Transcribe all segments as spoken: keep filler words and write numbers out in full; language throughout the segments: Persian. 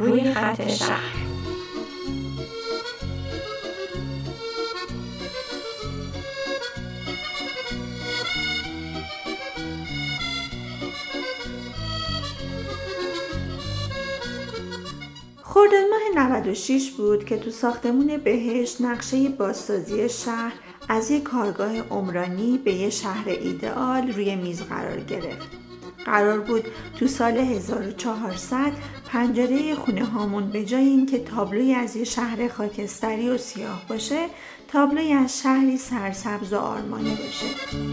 روی خط شهر. خرداد ماه نود و شش بود که تو ساختمون بهشت نقشه بازسازی شهر از یک کارگاه عمرانی به یک شهر ایدئال روی میز قرار گرفت. قرار بود تو سال هزار و چهارصد پنجره خونه هامون به جای اینکه تابلوی از یه شهر خاکستری و سیاه باشه، تابلوی از شهری سرسبز و آرمانی باشه.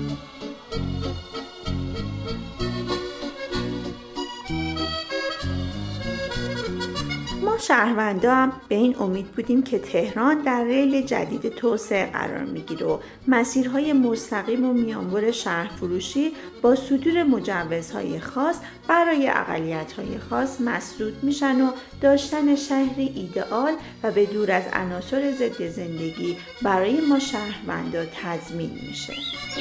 ما شهروندا هم به این امید بودیم که تهران در ریل جدید توسعه قرار میگیره و مسیرهای مستقیم و میانبر شهرفروشی با صدور مجوزهای خاص برای اقلیت‌های خاص مسدود میشن و داشتن شهری ایدئال و به دور از عناصر ضد زندگی برای ما شهروندا تضمین میشه.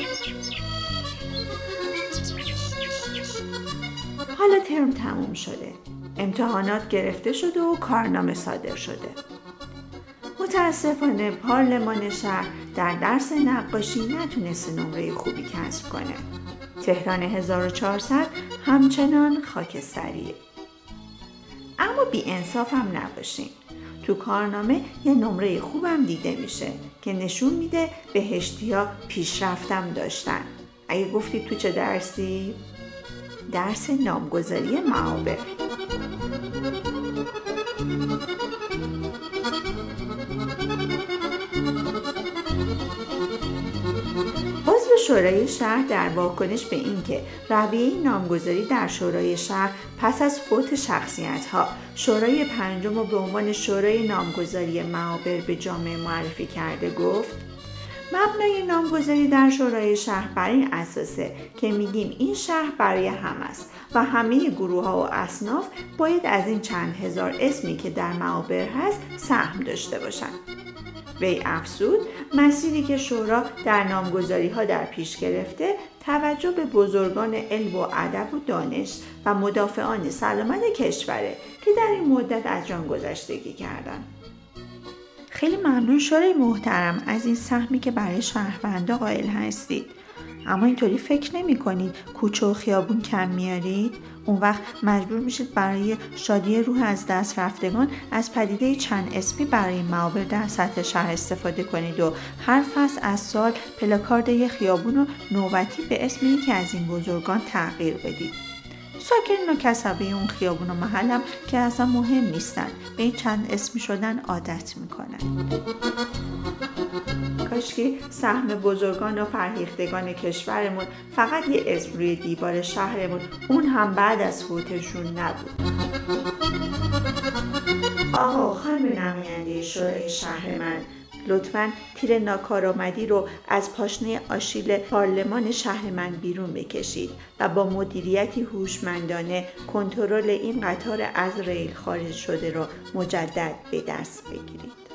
حالا ترم تموم شده. امتحانات گرفته شده و کارنامه صادر شده. متاسفانه پارلمان شهر در درس نقاشی نتونسته نمره خوبی کسب کنه. تهران هزار و چهارصد همچنان خاکستریه. اما بی انصاف هم نباشین. تو کارنامه یه نمره خوبم دیده میشه که نشون میده بهشتی‌ها پیشرفتم داشتن. اگه گفتید تو چه درسی؟ درس نامگذاری معابر. عضو شورای شهر در واکنش به اینکه رویه نامگذاری در شورای شهر پس از فوت شخصیت‌ها شورای پنجم رو به عنوان شورای نامگذاری معابر به جامعه معرفی کرده گفت: مبنای نامگذاری در شورای شهر بر این اساسه که میگیم این شهر برای همه است و همه گروه‌ها و اصناف باید از این چند هزار اسمی که در معابر هست سهم داشته باشند. وی افزود مسیری که شورا در نامگذاری‌ها در پیش گرفته توجه به بزرگان علم و ادب و دانش و مدافعان سلامت کشوره که در این مدت از جان گذشتگی کردند. خیلی ممنون شورای محترم از این سهمی که برای شهروندا قائل هستید. اما اینطوری فکر نمی کنید کوچه و خیابون کم میارید؟ اون وقت مجبور میشید برای شادی روح از دست رفتگان از پدیده چند اسمی برای معابر در سطح شهر استفاده کنید و هر فصل از سال پلاکارد یک خیابون رو نوبتی به اسم یکی از این بزرگان تغییر بدید. ساکنین و کسبه اون خیابون و محلم که اصلا مهم نیستن، به این چند اسمی شدن عادت میکنن. کاشکی سهم بزرگان و فرهیختگان کشورمون فقط یه اسم روی دیوار شهرمون، اون هم بعد از فوتشون نبود. آقا خانم نماینده شورای شهر من، لطفاً تیر ناکارآمدی رو از پاشنه آشیل پارلمان شهر من بیرون بکشید و با مدیریتی هوشمندانه کنترل این قطار از ریل خارج شده رو مجدد به دست بگیرید.